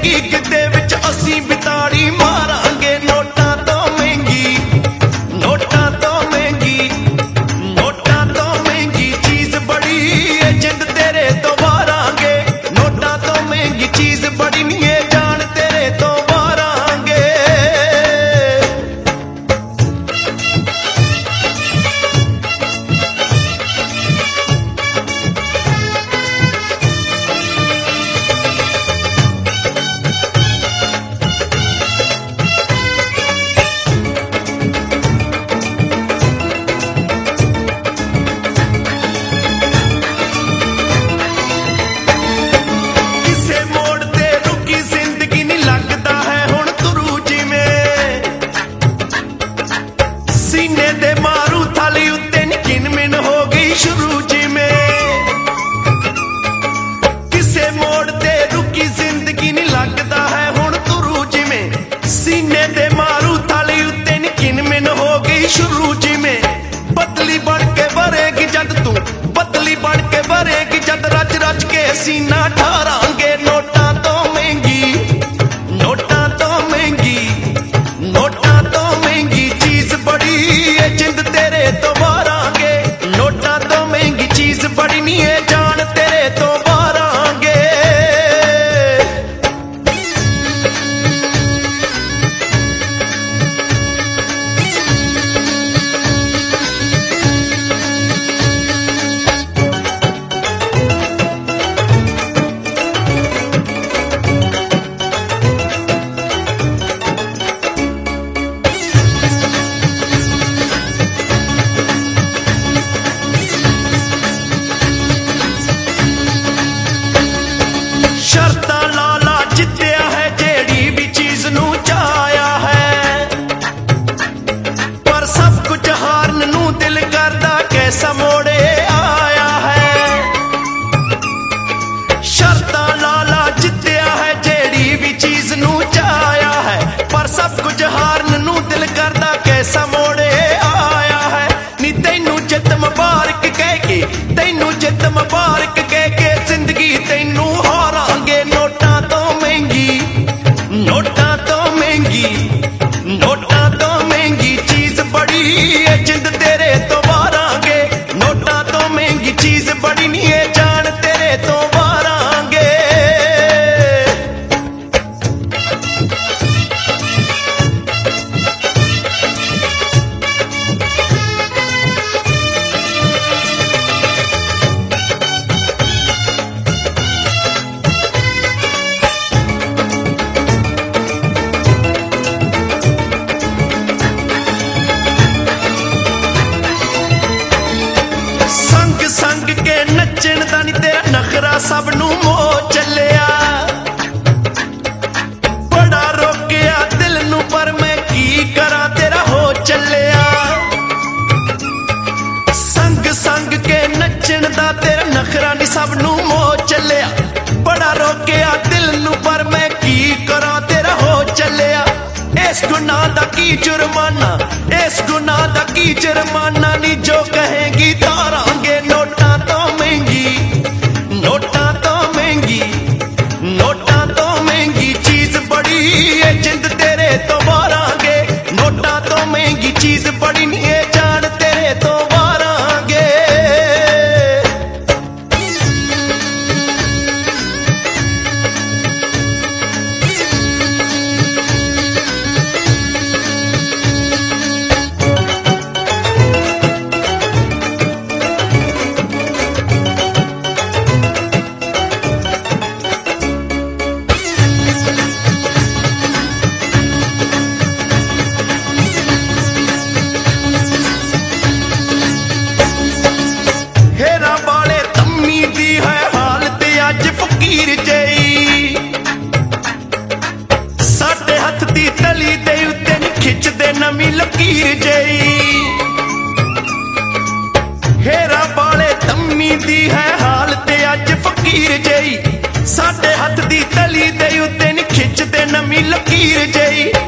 हकीकत दे विच असीं बिताड़ी मारांगे नोटां तो महंगी, नोटां तो महंगी, नोटां तो महंगी चीज बड़ी है जिंद तेरे तो वारांगे। नोटां तो महंगी चीज बड़ी नहीं है जान तेरे तो वारांगे। किसे मोड़ ते रुकी जिंदगी नहीं लगदा है हुण तुरू जिवें सीने दे मारू थाली उत्ते नी किन-मिन हो गई शुरू जिवें। किसे मोड़ ते रुकी जिंदगी नहीं लगदा है हुण तुरू जिवें सीने दे मारू थाली उत्ते नी किन-मिन हो गई शुरू जिवें। पतली बन के भरेगी जद तू, पतली बन के भरेगी जद रच रच के सीना ठारांगे। नोटां तो महंगी, नोटां तो महंगी, नोटां तो महंगी चीज बड़ी है जिंद तेरे तो वारांगे। नोटां तो महंगी चीज बड़ी नहीं है जान तेरे तो वारांगे। शर्तां लाला जित्तिया है जेड़ी भी चीज नू चाया है पर सब कुछ हारन नू दिल करदा कैसा मोड़े आया है। शर्तां लाला जित्तिया है जेड़ी भी चीज नू चाया है पर सब कुछ हारन नू दिल करदा कैसा मोड़े आया है। नी तैनू जित मुबारक कह के, तैनू जित मुबारक कह के जिंदगी तैनू हारांगे। नोटां तो महंगी, नोटां तो महंगी, नोटां तो महंगी चीज बड़ी है जिंद तेरे तो वारांगे। नोटां तो महंगी चीज बड़ी नहीं है जान तेरे तो वारांगे। संग संग के नचण दा नी तेरा नखरा सब नू मोह चलिया। बड़ा रोकिया दिल नू पर मैं की करा तेरा हो चलिया। संग संग के नचण दा तेरा नखरा नी सब नू मोह चलिया। बड़ा रोकिया दिल नू पर मैं की करा तेरा हो चलिया। इस गुनाह दा की जुर्माना, इस गुनाह दा की जुर्माना नी जो कहेगी तारांगे। नोटां तो महंगी, नोटां तो महंगी, नोटां तो महंगी चीज बड़ी है जिंद तेरे तो वारांगे। नोटां तो महंगी चीज बड़ी नहीं है जान तेरे तो वारांगे। हेरा वाले तम्मी दी है हालत अज फकीर जई। साडे हथ दी तली दे उत्ते नी खिचदे नवीं लकीर जई। हेरा वाले तम्मी दी है हालत अज फकीर जई। साडे हथ दी तली दे उत्ते नी खिचदे नवीं लकीर जई।